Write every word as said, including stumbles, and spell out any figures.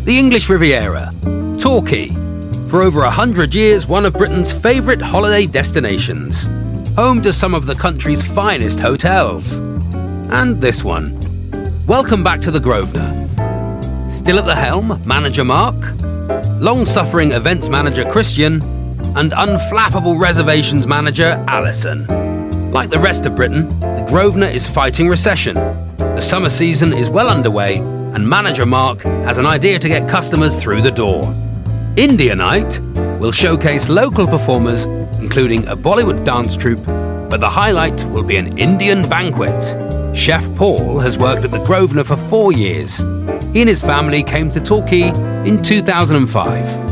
The English Riviera, Torquay. For over a hundred years, one of Britain's favourite holiday destinations. Home to some of the country's finest hotels. And this one. Welcome back to the Grosvenor. Still at the helm, manager Mark, long-suffering events manager Christian, and unflappable reservations manager Alison. Like the rest of Britain, the Grosvenor is fighting recession. The summer season is well underway, and manager Mark has an idea to get customers through the door. India Night will showcase local performers, including a Bollywood dance troupe, but the highlight will be an Indian banquet. Chef Paul has worked at the Grosvenor for four years. He and his family came to Torquay in two thousand five.